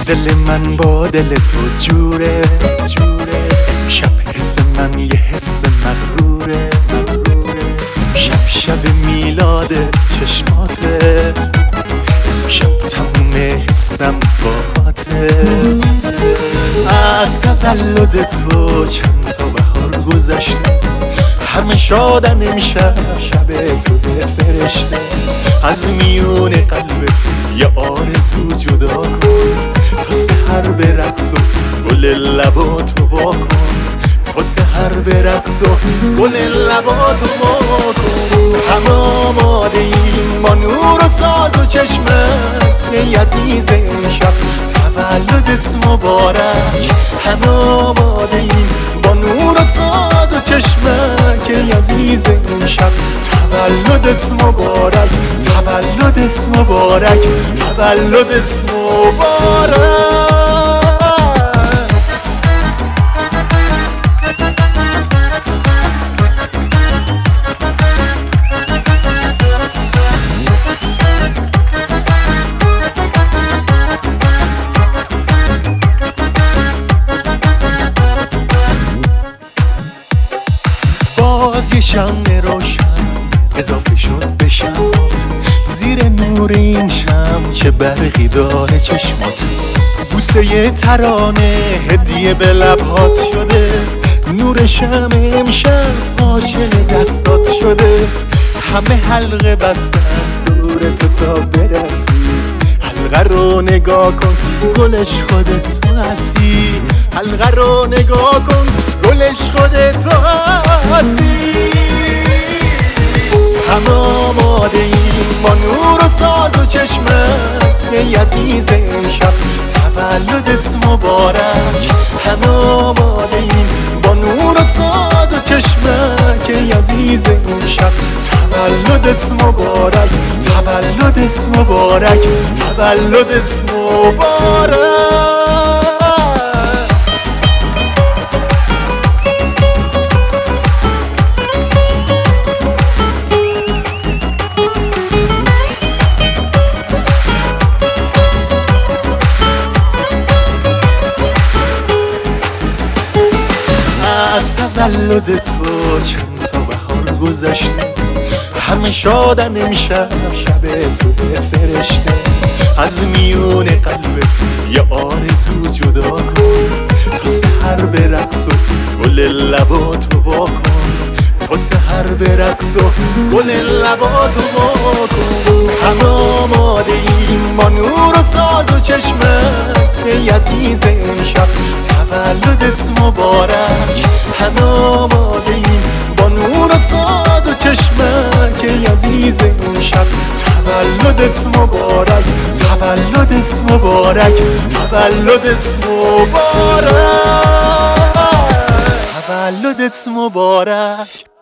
دل من با دل تو جوره امشب حس من یه حس مغروره شب میلاد چشماته امشب تموم حسم باهاته از تولد تو چند تا بهار گذشته همه شادن امشب شب تو فرشته از میون قلبت یه آرزو جدا کن تا سحر به رقص و گل لباتو واکن تا سحر به رقص و گل لباتو واکن همه آماده ایم با نور و ساز و چشمت ای عزیز امشب تولدت مبارک همه آماده ایم با نور و ساز و چشمت ای عزیز امشب تولدت مبارک تولدت مبارک تولدت مبارک باز یه شمع روشن اضافه شد به شمات زیر نور این شمع چه برقی داره چشمات بوسه یه ترانه هدیه به لبهات شده نور شمع امشب عاشق دستات شده همه حلقه بستن دور تو تا برسی حلقه رو نگاه کن گلش خودت تو هستی حلقه رو نگاه کن گلش خودت تو هستی همه آماده ایم با نور و ساز و چشمت ای عزیز امشب تولدت مبارک همه آماده ایم با نور و ساز و چشمت ای عزیز امشب تولدت مبارک تولدت مبارک تولدت مبارک از تولد تو چند تا بهار گذشته همه شادن امشب شب تو فرشته از میون قلبت یه آرزو جدا کن تا سحر به رقص و گل لباتو واکن تا سحر به رقص و گل لباتو واکن همه آماده ایم با نور و ساز و چشمت ای عزیز امشب تولدت مبارک همه آماده ایم با نور و ساز و چشمت ای عزیز امشب تولدت مبارک تولدت مبارک تولدت مبارک تولدت مبارک